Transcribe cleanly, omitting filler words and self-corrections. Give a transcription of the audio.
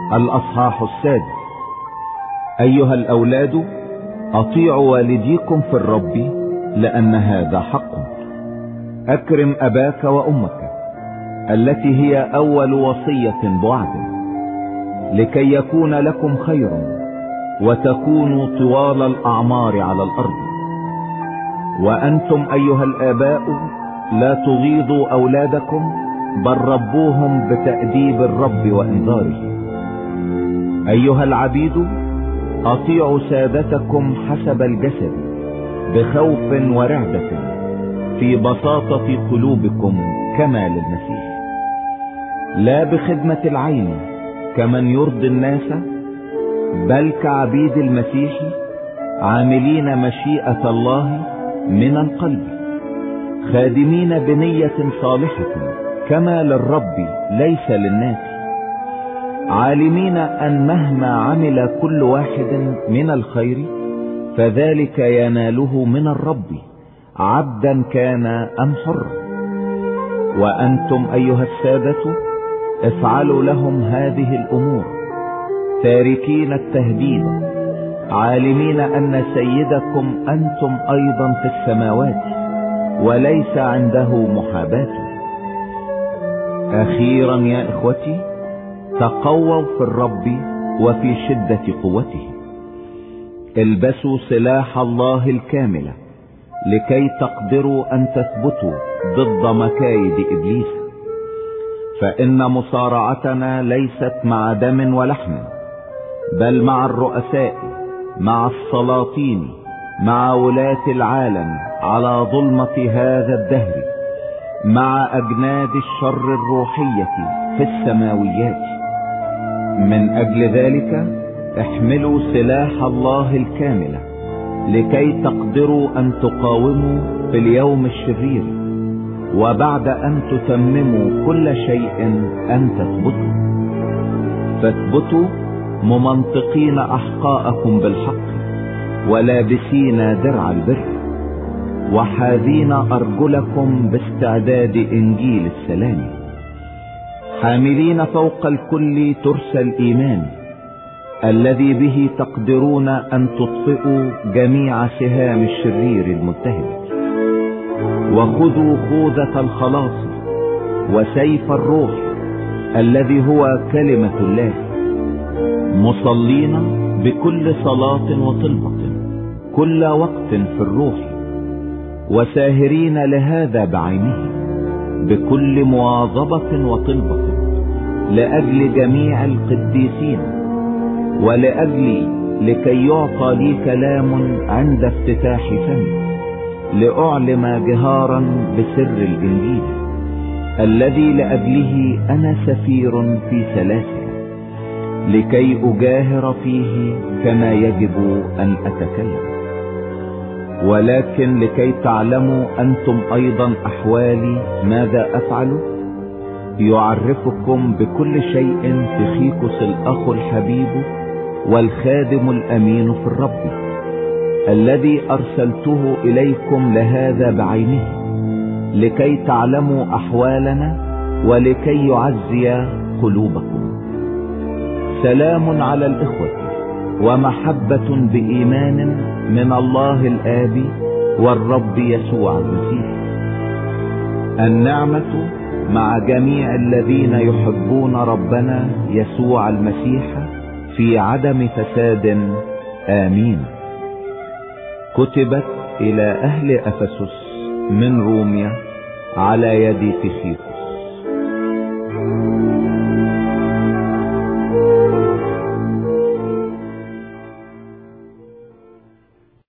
الأصحاح 6. أيها الأولاد، أطيعوا والديكم في الرب، لأن هذا حق. أكرم أباك وأمك، التي هي أول وصية بوعد، لكي يكون لكم خير وتكونوا طوال الأعمار على الأرض. وأنتم أيها الآباء لا تغيظوا أولادكم، بل ربوهم بتأديب الرب وإنذاره. أيها العبيد، أطيعوا سادتكم حسب الجسد بخوف ورعدة، في بساطة قلوبكم كما للمسيح، لا بخدمة العين كمن يرضي الناس، بل كعبيد المسيح، عاملين مشيئة الله من القلب، خادمين بنية صالحة كما للرب ليس للناس، عالمين أن مهما عمل كل واحد من الخير فذلك يناله من الرب، عبدا كان أم حرا. وأنتم أيها السادة افعلوا لهم هذه الأمور، تاركين التهديد، عالمين أن سيدكم أنتم أيضا في السماوات، وليس عنده محاباة. أخيرا يا إخوتي، تقووا في الرب وفي شدة قوته، البسوا سلاح الله الكامل، لكي تقدروا أن تثبتوا ضد مكايد إبليس. فإن مصارعتنا ليست مع دم ولحم، بل مع الرؤساء، مع السلاطين، مع ولاة العالم على ظلمة هذا الدهر، مع أجناد الشر الروحية في السماويات. من أجل ذلك احملوا سلاح الله الكامل، لكي تقدروا أن تقاوموا في اليوم الشرير، وبعد أن تتمموا كل شيء أن تثبتوا. فاثبتوا ممنطقين أحقاءكم بالحق، ولابسين درع البر، وحاذين أرجلكم باستعداد إنجيل السلام، حاملين فوق الكل ترس الإيمان، الذي به تقدرون أن تطفئوا جميع سهام الشرير الملتهب. وخذوا خوذة الخلاص وسيف الروح، الذي هو كلمة الله، مصلين بكل صلاة وطلبة كل وقت في الروح، وساهرين لهذا بعينه بكل مواظبة وطلبة، لأجل جميع القديسين، لكي يعطى لي كلام عند افتتاح فمي، لأعلم جهارا بسر الإنجيل، الذي لأجله أنا سفير في سلاسل، لكي أجاهر فيه كما يجب أن أتكلم. ولكن لكي تعلموا أنتم أيضا أحوالي ماذا أفعل، يعرفكم بكل شيء تخيكس الأخ الحبيب والخادم الأمين في الرب، الذي أرسلته إليكم لهذا بعينه، لكي تعلموا أحوالنا ولكي يعزي قلوبكم. سلام على الإخوة ومحبة بإيمان من الله الآب والرب يسوع المسيح. النعمة مع جميع الذين يحبون ربنا يسوع المسيح في عدم فساد. آمين. كتبت إلى أهل أفسس من روميا على يد تيخيكوس.